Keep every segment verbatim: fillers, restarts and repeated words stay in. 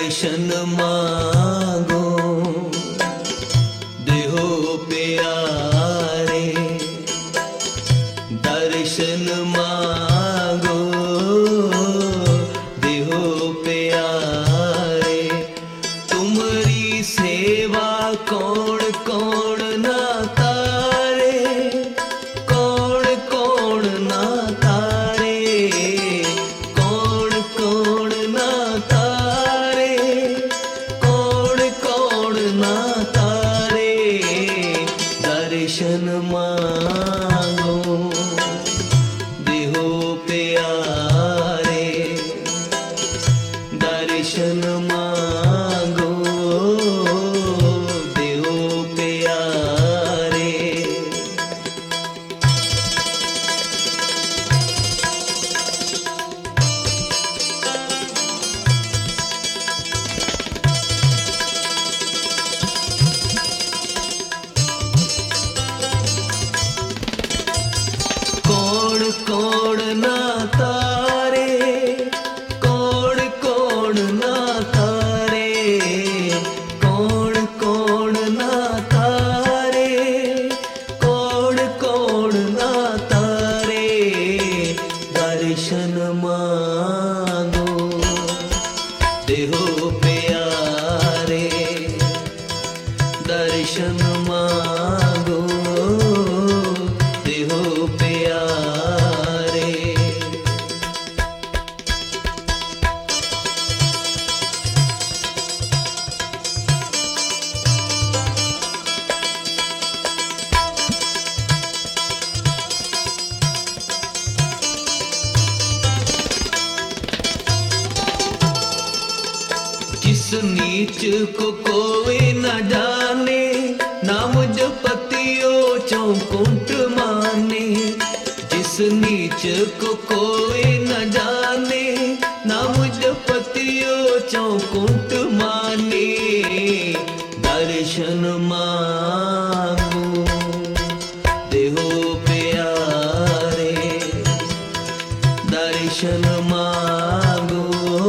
दर्शन मांगो देहो प्यारे, दर्शन मांगो देहो प्यारे। तुम्हारी सेवा कौन कौन ना तारे, कौन कौन ना तारे, कौन कौन ना तारे, कौन कौन ना तारे। दर्शन मांगो देहो प्यारे, दर्शन मांगो देहो प्यारे। कौन कौन ना तारे, कौन कौन ना तारे, कौन कौन ना तारे, कौन कौन ना तारे। दर्शन मांगो देहो प्यारे, दर्शन मांगो देहो प्यारे। जिस नीच को कोई न जाने, नाम जपतियो चौकुंठ माने। जिस नीच को कोई न जाने, नाम जपतियो चौकुंठ माने। दर्शन मांगो देहो प्यारे, दर्शन मांगो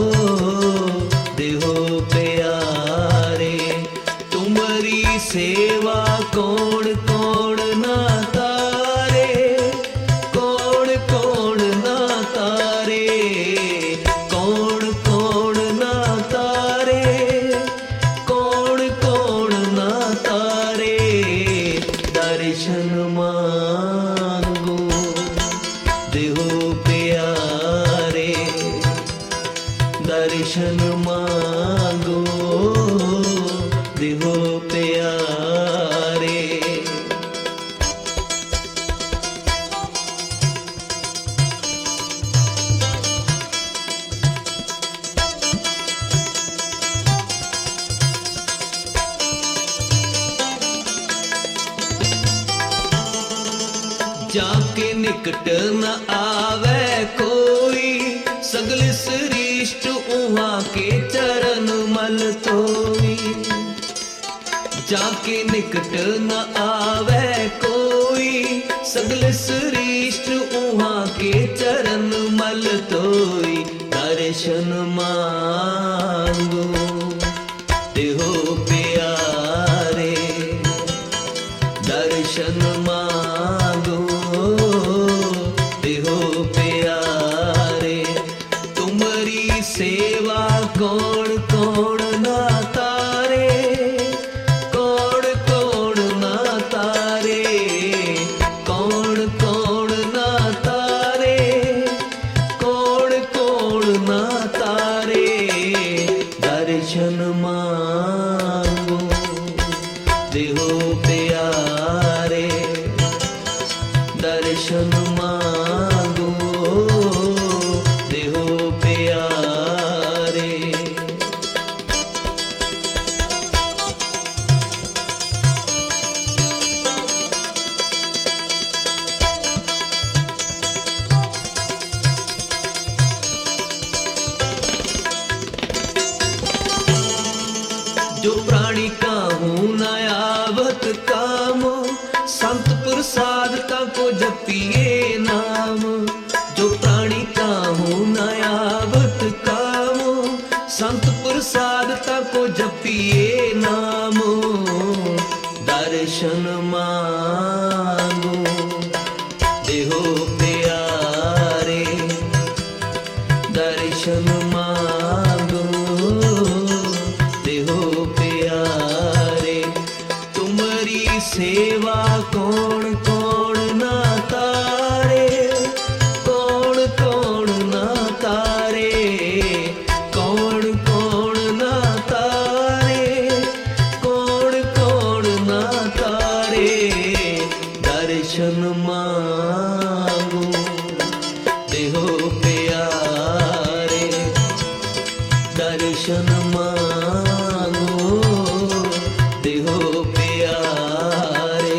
देहो प्यारे। तुम्हारी सेवा कौन कौन ना तारे, कौन कौन ना तारे, कौन कौन ना तारे, कौन कौन ना तारे। दर्शन मांगो देहो प्यारे, दर्शन मांगो देहो प्यारे। जाके निकट न आवे कोई, सगल सृष्टि उहाँ के चरण मल तोई। जाके निकट न आवे कोई, सगल सृष्टि उहाँ के चरण मल तोई। दर्शन मांगो देहो प्यारे, दर्शन मांगो देहो प्यारे। तुम्हारी सेवा कौन कौन ना तारे, कौन कौन ना तारे, कौन कौन ना तारे, कौन कौन ना तारे। दर्शन मांगो देहो प्यारे, दर्शन मांगो देहो प्यारे। जो प्राणी काहू न आवत काम, संत प्रसाद ताको जपिए नाम। जो प्राणी काहू न आवत काम, संत प्रसाद ताको जपिए नाम, दर्शन मांगो देहो प्यारे, दर्शन मांगो देहो प्यारे। तुम्हारी सेवा कौन कौन ना तारे, कौन कौन ना तारे, कौन कौन ना तारे, कौन कौन ना तारे। दर्शन मांगो देहो प्यारे, दर्शन मांगो देहो प्यारे।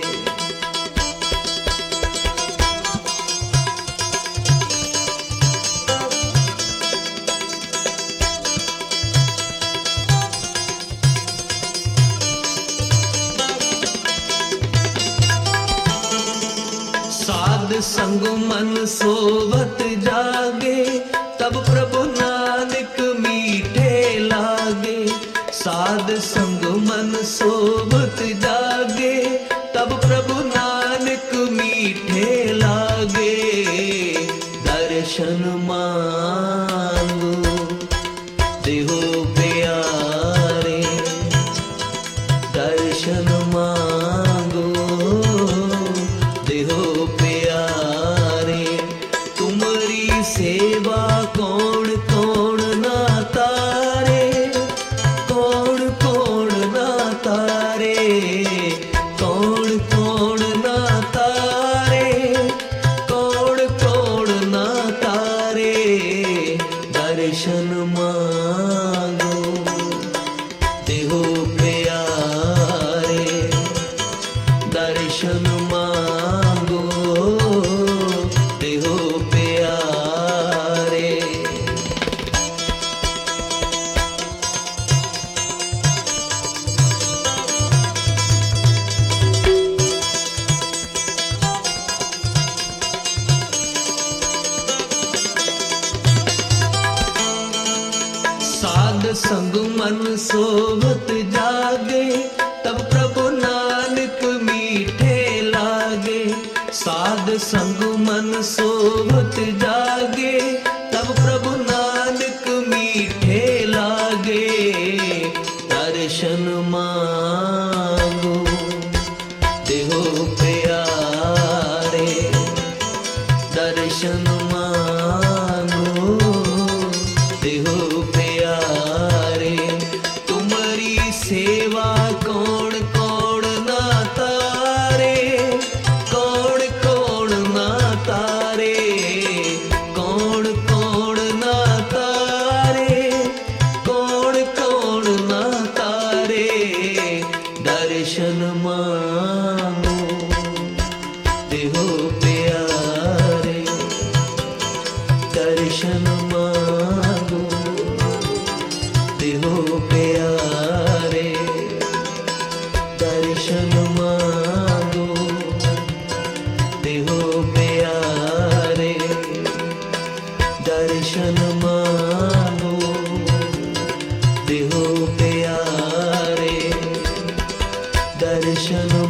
साध संग मन सोवत जागे, तब प्रभु नानक मीठे लागे। साध संग मन सोवत जागे, तब प्रभु नानक मीठे लागे। दर्शन मांगो देहो प्यारे, दर्शन मांगो देहो प्यारे। तुम्हारी सेवा कौन कौन ना तारे, कौन कौन ना तारे, कौन कौन ना तारे, कौन कौन ना तारे। दर्शन मांगो देहो प्यारे, दर्शन मांगो देहो प्यारे। साध संग मन सोवत जागे, तब प्रभु नानक मीठे लागे। साध संग मन सोवत जागे, तब प्रभु नानक मीठे लागे। दर्शन मांगो देहो प्यारे, दर्शन मांगो देहो प्यारे। तुम्हारी सेवा कौन कौन ना तारे, कौन कौन ना तारे, कौन कौन ना तारे, कौन कौन ना तारे। दर्शन मांगो देहो प्यारे, दर्शन मांगो देहो प्यारे, दर्शन मांगो देहो प्यारे, दर्शन मांगो देहो प्यारे, दर्शन